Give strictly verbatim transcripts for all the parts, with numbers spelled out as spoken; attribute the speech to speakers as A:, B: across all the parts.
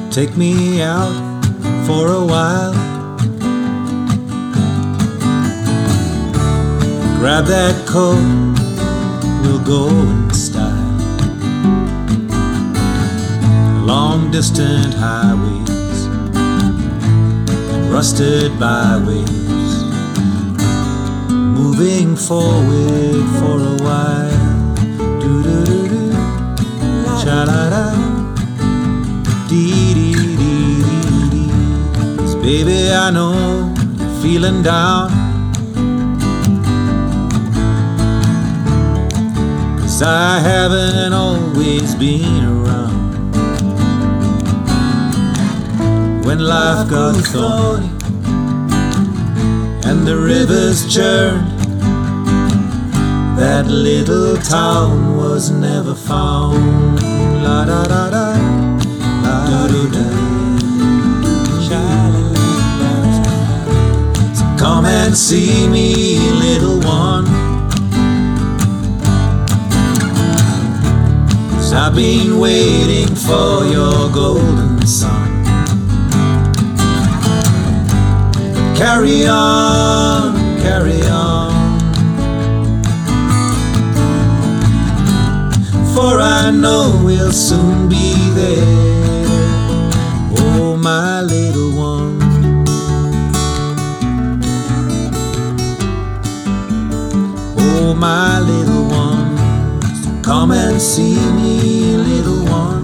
A: take me out for a while. Grab that coat, we'll go in style. Long distant highways and rusted byways, moving forward for a while. Do do do do, cha la la, dee dee dee dee dee. 'Cause baby, I know you're feeling down. 'Cause I haven't always been around. When life got thorny and the rivers churned, that little town was never found. La da da da, la da da da, sha la la la. So come and see me, little one, 'cause I've been waiting for your golden sun. Carry on, carry on, for I know we'll soon be there. Oh, my little one. Oh, my little one. So come and see me, little one.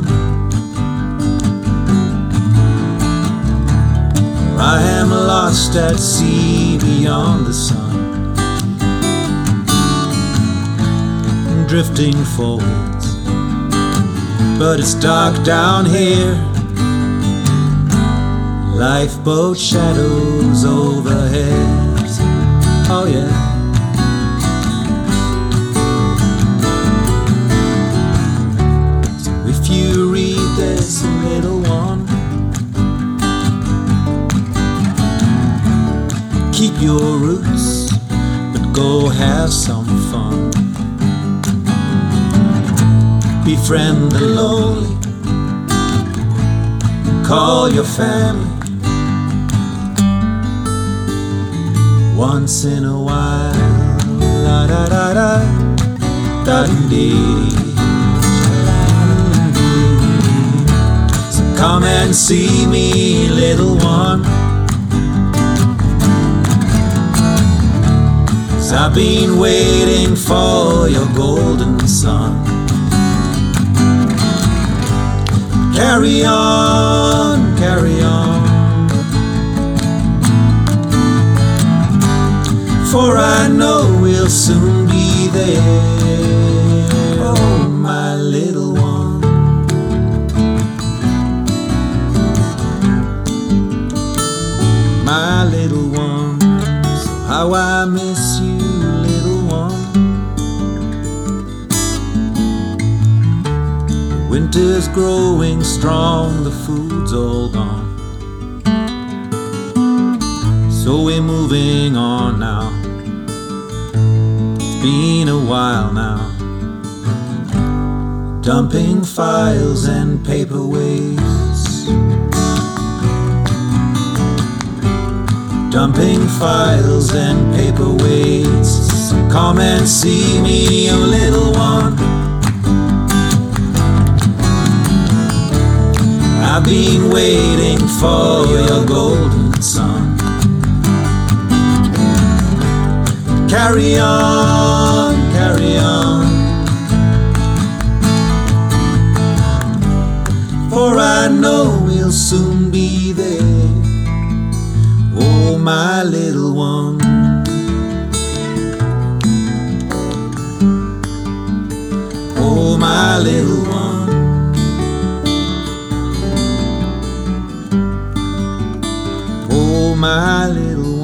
A: I am lost at sea beyond the sun, drifting forwards, but it's dark down here. Lifeboat shadows overhead. Oh yeah. So if you read this, little one, keep your roots, but go have some fun. Befriend the lonely, call your family once in a while. La da da da, da dee. So come and see me, little one, 'cause I've been waiting for your golden sun. Carry on, carry on, for I know we'll soon be there. Oh, my little one. My little one. So how I miss you, little one. Winter's growing strong, the food's all gone, so we're moving on now. It's been a while now, dumping files and paperweights, dumping files and paperweights. So come and see me, you little one. I've been waiting for your golden sun. Carry on, carry on, for I know we'll soon be there. Oh, my little one. Oh, my little one. Oh, my little